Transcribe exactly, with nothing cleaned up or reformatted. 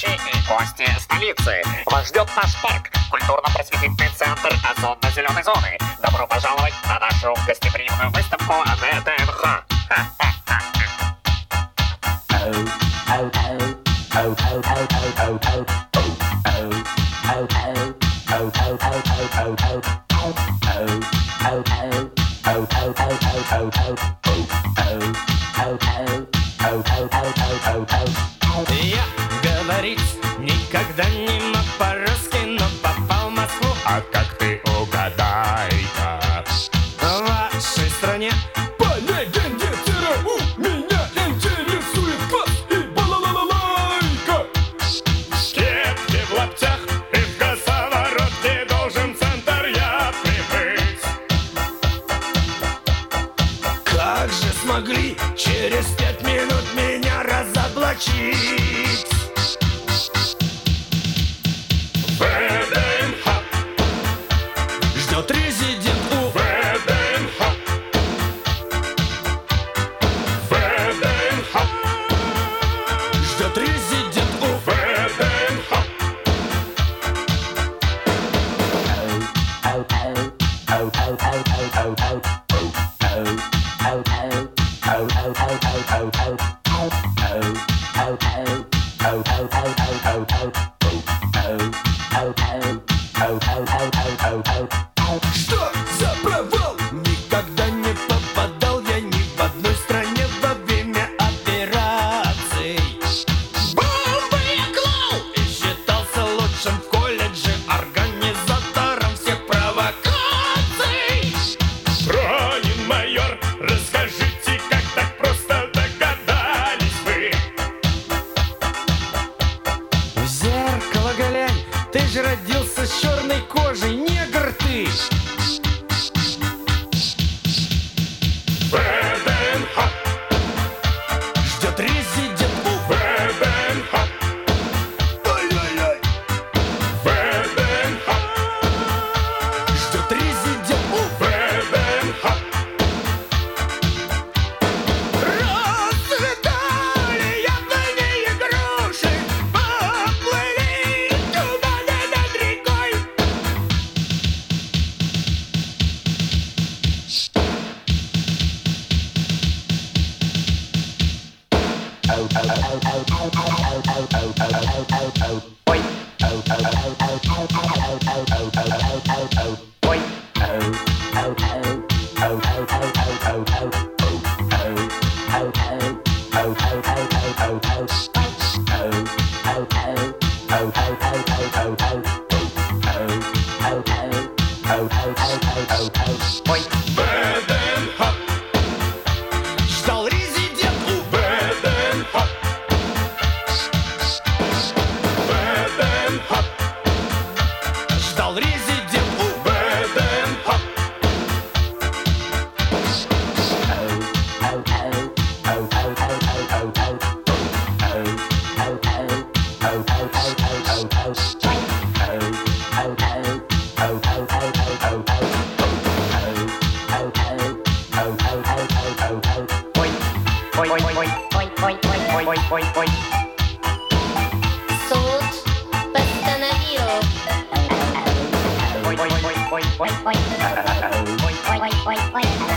и гости столицы. Вас ждет наш парк, культурно-просветительный центр озонно-зеленой зоны. Добро пожаловать на нашу гостеприимную выставку ВДНХ. Я говорить никогда не мог по-русски, но попал в Москву. А как ты угадай-ка? В вашей стране по легенде ЦРУ меня интересует класс и балалалайка. в кепке, в лаптях и в косоворотке должен центр явный быть. Как же смогли через пять минут меня разоблачить? ВДНХ Ждет резидент у ВДНХ ВДНХ Ждет резидент у ВДНХ Что за провал? Никогда не попадал я ни в одной стране во время операций. Бомбы я клал И считался лучшим в колледже организатором всех провокаций. Пронин майор, расскажите, как так просто догадались вы? В зеркало глянь, ты же родился с черной кожей, негр ты. ВДНХ Ждет резидент у ВДНХ Ой-ой-ой. ВДНХ Ждет резидент у ВДНХ Расцветали яблони и груши, поплыли туманы над рекой. ВДНХ Ждал резидент у ВДНХ ВДНХ Ждал резидент у ВДНХ Суд постановил. Ой, ой, ой, ой, ой, ой, ой, ой, ой, ой, ой, ой.